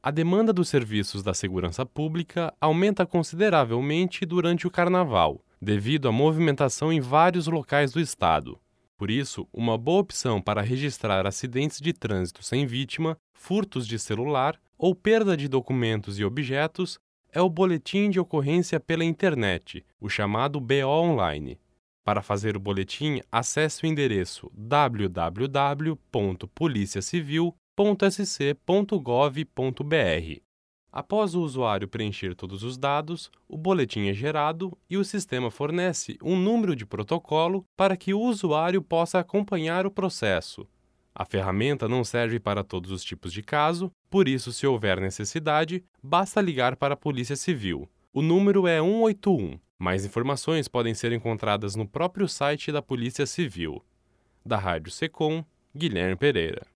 A demanda dos serviços da segurança pública aumenta consideravelmente durante o Carnaval, devido à movimentação em vários locais do estado. Por isso, uma boa opção para registrar acidentes de trânsito sem vítima, furtos de celular ou perda de documentos e objetos é o boletim de ocorrência pela internet, o chamado BO Online. Para fazer o boletim, acesse o endereço www.policiacivil.sc.gov.br. Após o usuário preencher todos os dados, o boletim é gerado e o sistema fornece um número de protocolo para que o usuário possa acompanhar o processo. A ferramenta não serve para todos os tipos de caso, por isso, se houver necessidade, basta ligar para a Polícia Civil. O número é 181. Mais informações podem ser encontradas no próprio site da Polícia Civil. Da Rádio Secom, Guilherme Pereira.